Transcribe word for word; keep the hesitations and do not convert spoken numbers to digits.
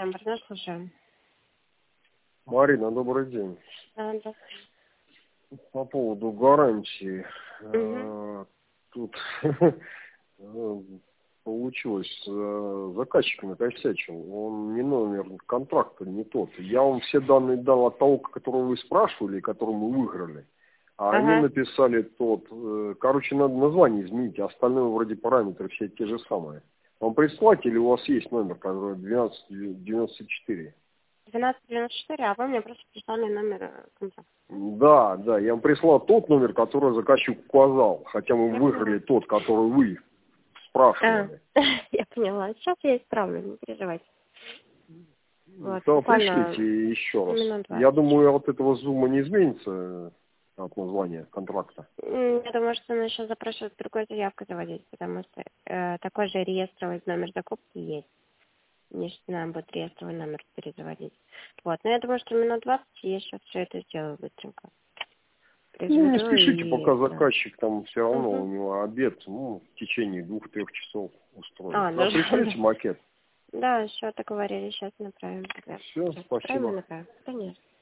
центр, нас слушаем. Марина, добрый день. Да, здравствуйте. По поводу гарантии. Угу. Тут получилось, заказчик накосячил. Он не номер контракта, не тот. Я вам все данные дал от того, которого вы спрашивали, который мы выиграли. А Ага. они написали тот. Короче, надо название изменить, а остальное вроде параметры все те же самые. Вам прислать или у вас есть номер, который двенадцать девяносто четыре? двенадцать девяносто четыре, а вы мне просто прислали номер контракта. Да, да, я вам прислал тот номер, который заказчик указал, хотя мы Я выиграли поняла. тот, который вы спрашивали. А, я поняла. Сейчас я исправлю, не переживайте. Вот, Да, буквально пришлите еще раз. минут Я двадцать. думаю, от этого зума не изменится от названия контракта. М, Я думаю, что она сейчас запрашивает другой заявкой заводить, потому что э, такой же реестровый номер закупки есть. Не что нам будет реестровый номер перезаводить. Вот, но я думаю, что минут двадцать я сейчас все это сделаю быстренько. Ну, не Произведу спешите, и... пока Да. заказчик там все равно Угу. у него обед, ну, в течение двух-трех часов устроит. А, Да, даже, пришлите макет. да, все договорились, сейчас направим. Все, Сейчас направим и спасибо. направим. Конечно.